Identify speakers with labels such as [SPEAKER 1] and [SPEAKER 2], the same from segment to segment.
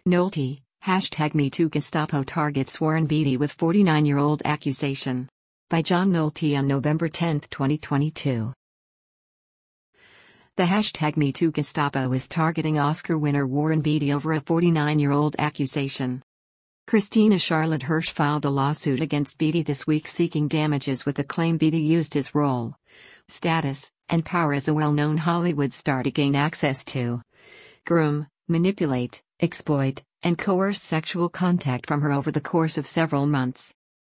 [SPEAKER 1] Nolte, #MeToo Gestapo targets Warren Beatty with 49-year-old accusation. By John Nolte on November 10, 2022. The #MeToo Gestapo is targeting Oscar winner Warren Beatty over a 49-year-old accusation. Christina Charlotte Hirsch filed a lawsuit against Beatty this week seeking damages with the claim Beatty used his role, status, and power as a well-known Hollywood star to gain access to, groom, manipulate, exploit, and coerce sexual contact from her over the course of several months.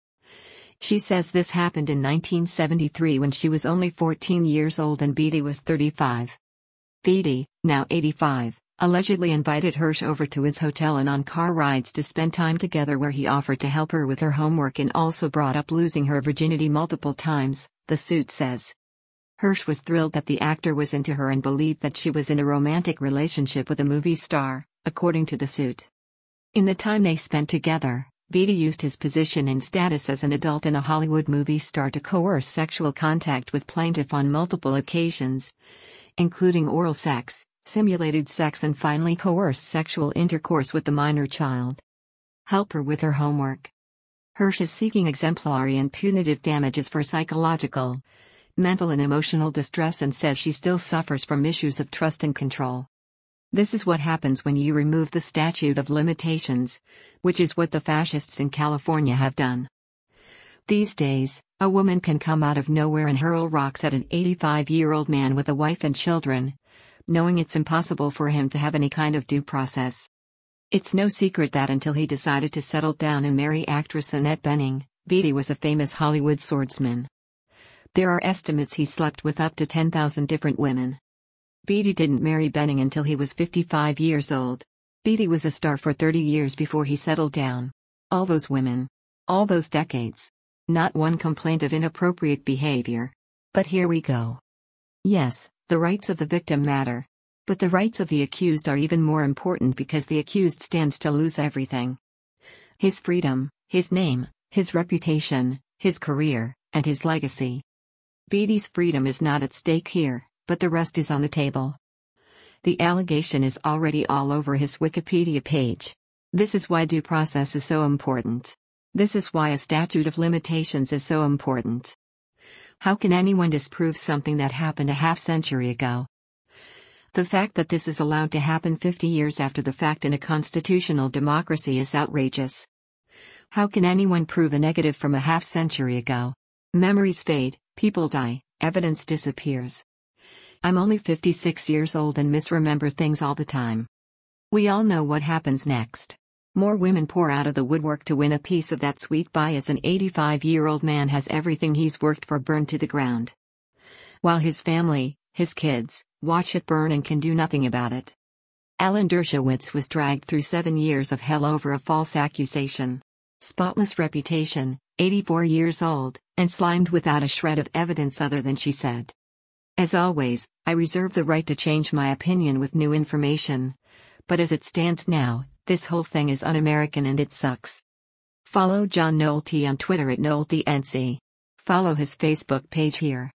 [SPEAKER 1] She says this happened in 1973 when she was only 14 years old and Beatty was 35. Beatty, now 85, allegedly invited Hirsch over to his hotel and on car rides to spend time together where he offered to help her with her homework and also brought up losing her virginity multiple times, the suit says. Hirsch was thrilled that the actor was into her and believed that she was in a romantic relationship with a movie star, according to the suit. In the time they spent together, Beatty used his position and status as an adult and a Hollywood movie star to coerce sexual contact with plaintiff on multiple occasions, including oral sex, simulated sex and finally coerced sexual intercourse with the minor child. Help her with her homework. Hirsch is seeking exemplary and punitive damages for psychological, mental and emotional distress and says she still suffers from issues of trust and control. This is what happens when you remove the statute of limitations, which is what the fascists in California have done. These days, a woman can come out of nowhere and hurl rocks at an 85-year-old man with a wife and children, knowing it's impossible for him to have any kind of due process. It's no secret that until he decided to settle down and marry actress Annette Bening, Beatty was a famous Hollywood swordsman. There are estimates he slept with up to 10,000 different women. Beatty didn't marry Bening until he was 55 years old. Beatty was a star for 30 years before he settled down. All those women. All those decades. Not one complaint of inappropriate behavior. But here we go. Yes, the rights of the victim matter. But the rights of the accused are even more important because the accused stands to lose everything. His freedom, his name, his reputation, his career, and his legacy. Beatty's freedom is not at stake here, but the rest is on the table. The allegation is already all over his Wikipedia page. This is why due process is so important. This is why a statute of limitations is so important. How can anyone disprove something that happened a half-century ago? The fact that this is allowed to happen 50 years after the fact in a constitutional democracy is outrageous. How can anyone prove a negative from a half-century ago? Memories fade, people die, evidence disappears. I'm only 56 years old and misremember things all the time. We all know what happens next. More women pour out of the woodwork to win a piece of that sweet pie as an 85-year-old man has everything he's worked for burned to the ground. While his family, his kids, watch it burn and can do nothing about it. Alan Dershowitz was dragged through 7 years of hell over a false accusation. Spotless reputation, 84 years old, and slimed without a shred of evidence other than she said. As always, I reserve the right to change my opinion with new information. But as it stands now, this whole thing is un-American and it sucks. Follow John Nolte on Twitter @NolteNC. Follow his Facebook page here.